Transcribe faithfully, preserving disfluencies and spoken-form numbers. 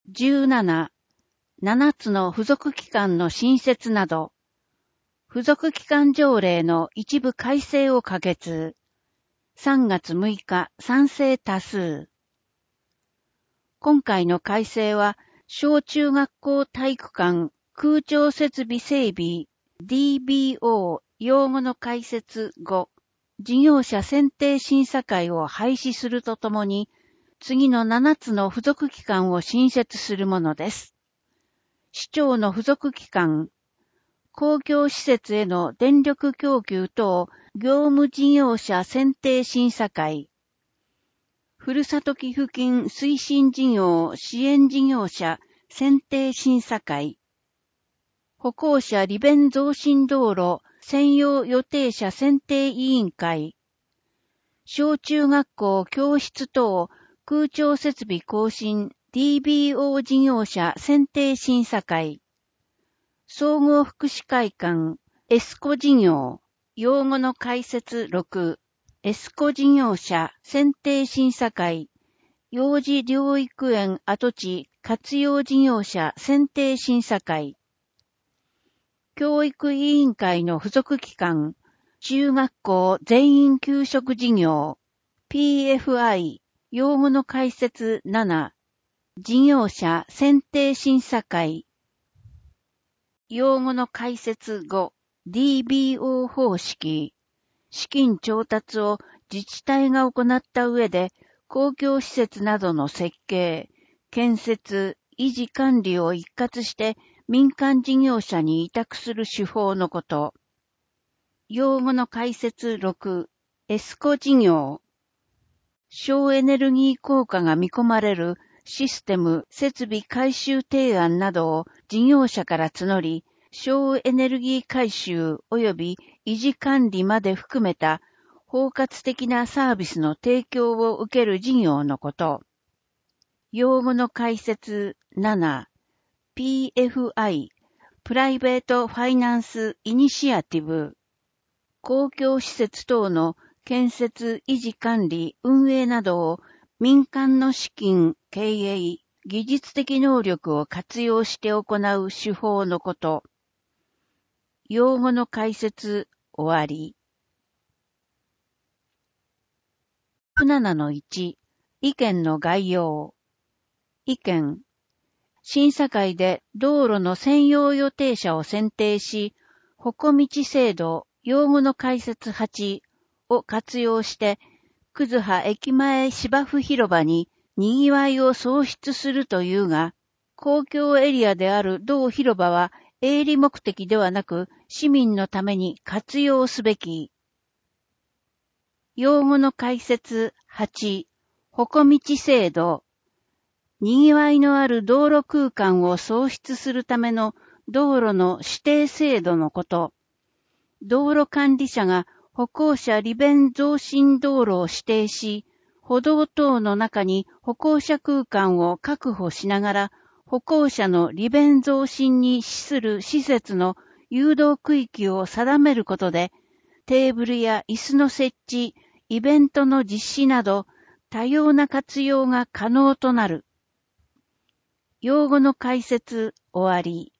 じゅうなな、ななつの付属機関の新設など、付属機関条例の一部改正を可決。さんがつむいか賛成多数。今回の改正は、小中学校体育館空調設備整備 ディービーオー 用語の開設後、事業者選定審査会を廃止するとともに、次のななつの付属機関を新設するものです。市長の付属機関、公共施設への電力供給等業務事業者選定審査会、ふるさと寄付金推進事業支援事業者選定審査会、歩行者利便増進道路専用予定者選定委員会、小中学校教室等空調設備更新 ディービーオー 事業者選定審査会、総合福祉会館エスコ事業、用語の解説ろく、エスコ事業者選定審査会、幼児療育園跡地活用事業者選定審査会、教育委員会の付属機関、中学校全員給食事業、ピーエフアイ、用語の解説なな、事業者選定審査会、用語の解説ご、ディービーオー 方式、資金調達を自治体が行った上で、公共施設などの設計、建設、維持管理を一括して民間事業者に委託する手法のこと。用語の解説ろく、エスコ事業。省エネルギー効果が見込まれるシステム、設備改修提案などを事業者から募り、省エネルギー改修及び維持管理まで含めた包括的なサービスの提供を受ける事業のこと。用語の解説なな、ピーエフアイ、プライベートファイナンスイニシアティブ。公共施設等の建設、維持管理、運営などを民間の資金、経営、技術的能力を活用して行う手法のこと。用語の解説終わり。ななのいち、意見の概要。意見。審査会で道路の専用予定者を選定し、歩行道制度、用語の解説はちを活用して、くずは駅前芝生広場に賑わいを創出するというが、公共エリアである同広場は営利目的ではなく市民のために活用すべき。用語の解説はち、歩行道制度。賑わいのある道路空間を創出するための道路の指定制度のこと。道路管理者が歩行者利便増進道路を指定し、歩道等の中に歩行者空間を確保しながら、歩行者の利便増進に資する施設の誘導区域を定めることで、テーブルや椅子の設置、イベントの実施など、多様な活用が可能となる。用語の解説終わり。